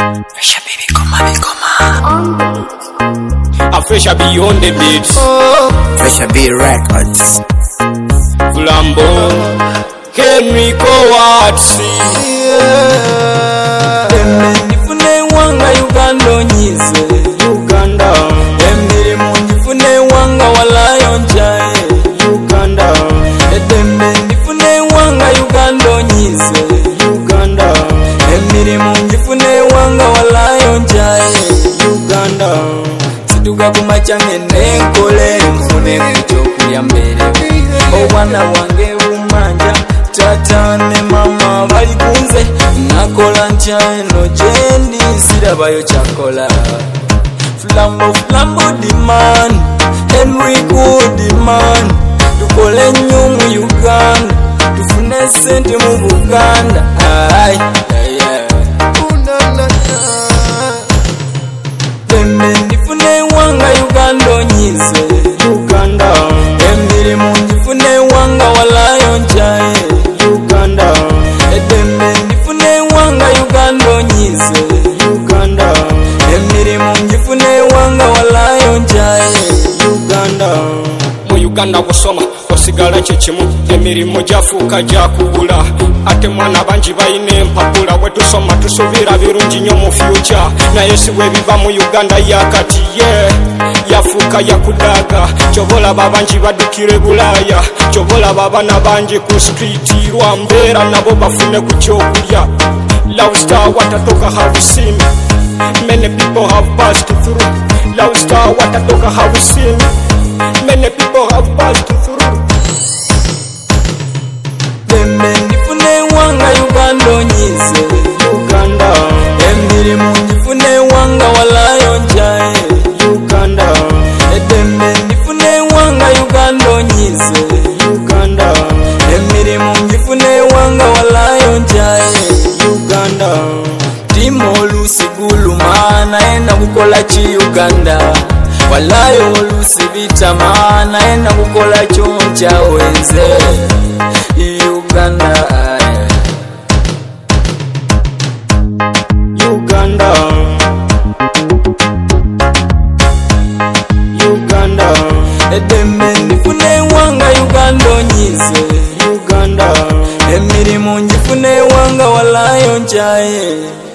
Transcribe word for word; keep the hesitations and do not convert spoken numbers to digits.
Fresha baby, come on, come on. A Fresha beyond the beats. Oh. Fresha B Records. Flambo. Chemical Watsi. Yeah. Nifune wanga Uganda nyize. Uganda. Emiri munifune wanga walayo njaye. Uganda. Edembe nifune wanga Uganda nyize. Uganda. Emiri munifune wanga walayo njaye. Uganda. Situka kumachange nenkole nfune kuchokulya mbere. Obwana wange bumanja tata ne mama bali kunze nakola nchaye no jendi sirabayo chakola. Flambo flambo demand Henry good demand tukole nnyo mu Uganda tufune sente mu Buganda. Ay yeah. Pembe ndifune wanga Uganda nyize. Uganda. Emiri munjifune wanga walayo nchaye. Uganda. Edembe ndifune wanga Uganda nyize. Uganda. Emiri munjifune wanga walayo nchaye. Uganda. Mu Uganda kusoma osigala kye kimu, emirimu gyafuuka gyakubula. Ate mwana bangi balina empapula, bwe tusoma tusuubira birungi nnyo mu future. Naye si bwe biva mu Uganda yakati ye yeah. Yafuuka yakudaaga, kyobolaba bangi baddukire Bulaaya, kyobolaba abaana bangi ku street lwa mbeera nabo bafune ku kyokulya. Love star watatoka have seen, many people have passed through. Love star watatoka have seen, many people have passed through. Pembe ndifune wanga Uganda nyize. Uganda. Emiri munjifune wanga walayo nchaye. Uganda. Edembe ndifune wanga Uganda nyize. Uganda. Emiri munjifune wanga walayo nchaye. Uganda. Timo olusi guluma naenda kukola ki Uganda. Walayo olusi bitama naenda kukola kyoncha wenze Uganda. Uganda. Uganda. Edembe ndifune wanga Uganda nyize. Uganda. Emirimu njifune wanga walayo nchaye.